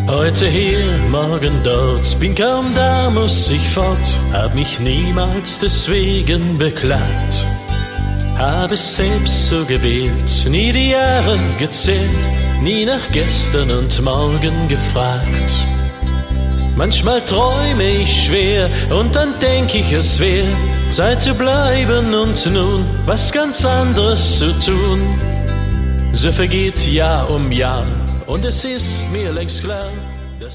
Heute hier, morgen dort, bin kaum da, muss ich fort, hab mich niemals deswegen beklagt. Hab es selbst so gewählt, nie die Jahre gezählt, nie nach gestern und morgen gefragt. Manchmal träume ich schwer und dann denk ich, es wär Zeit zu bleiben und nun was ganz anderes zu tun. So vergeht Jahr um Jahr und es ist mir längst klar,